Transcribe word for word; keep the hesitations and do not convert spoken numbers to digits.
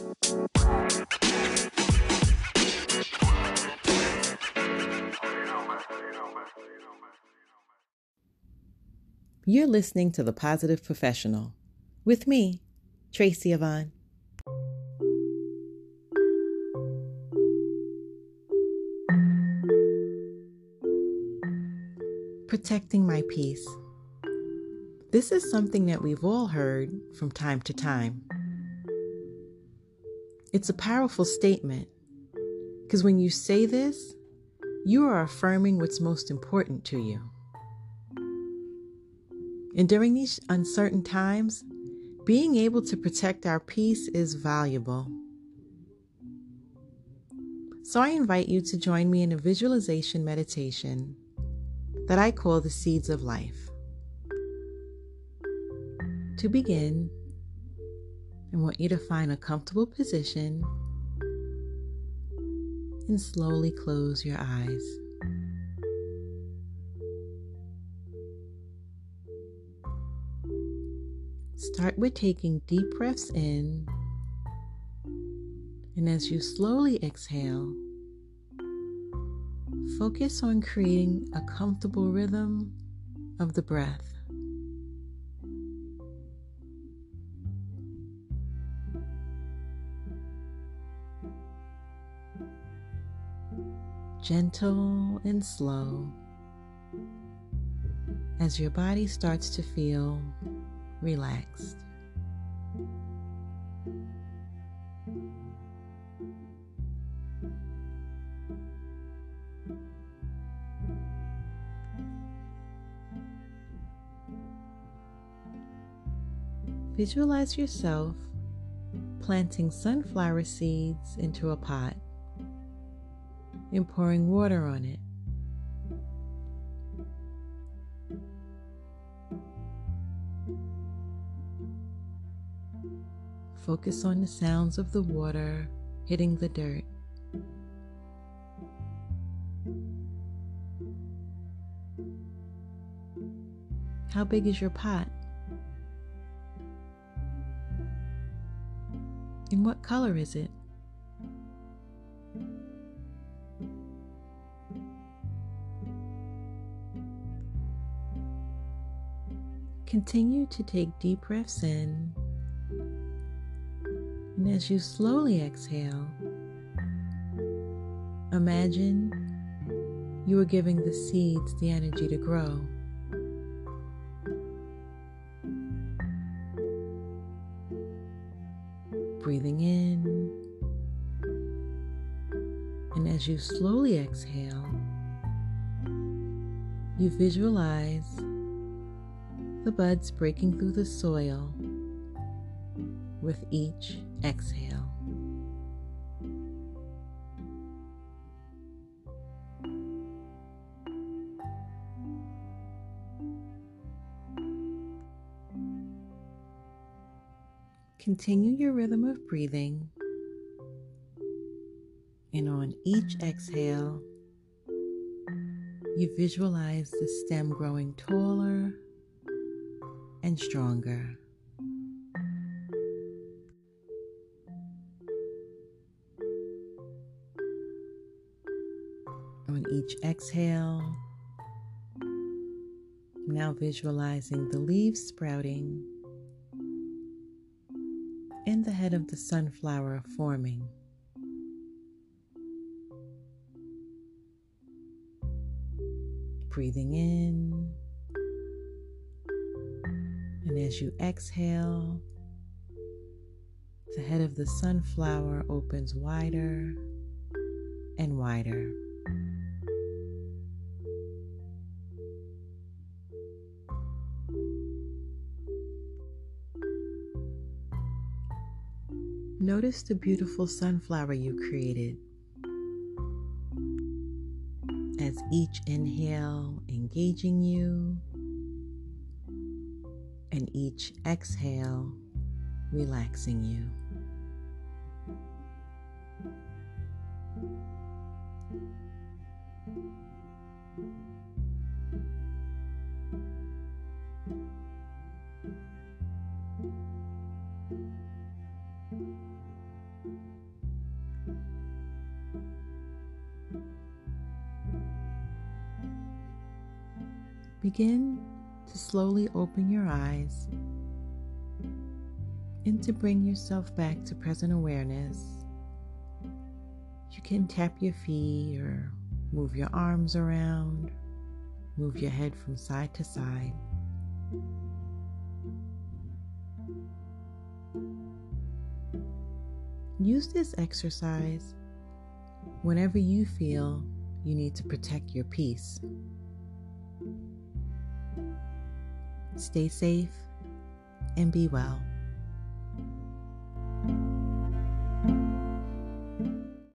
You're listening to The Positive Professional with me, Tracy Yvonne. Protecting my peace. This is something that we've all heard from time to time. It's a powerful statement because when you say this, you are affirming what's most important to you. And during these uncertain times, being able to protect our peace is valuable. So I invite you to join me in a visualization meditation that I call the Seeds of Life. To begin, I want you to find a comfortable position and slowly close your eyes. Start with taking deep breaths in, and as you slowly exhale, focus on creating a comfortable rhythm of the breath. Gentle and slow as your body starts to feel relaxed. Visualize yourself planting sunflower seeds into a pot and pouring water on it. Focus on the sounds of the water hitting the dirt. How big is your pot? And what color is it? Continue to take deep breaths in, and as you slowly exhale, imagine you are giving the seeds the energy to grow. Breathing in, and as you slowly exhale, you visualize the buds breaking through the soil with each exhale. Continue your rhythm of breathing, and on each exhale, you visualize the stem growing taller and stronger. On each exhale, now visualizing the leaves sprouting and the head of the sunflower forming. Breathing in, and as you exhale, the head of the sunflower opens wider and wider. Notice the beautiful sunflower you created. As each inhale engaging you, and each exhale relaxing you. Begin to slowly open your eyes and to bring yourself back to present awareness. You can tap your feet or move your arms around, move your head from side to side. Use this exercise whenever you feel you need to protect your peace. Stay safe and be well.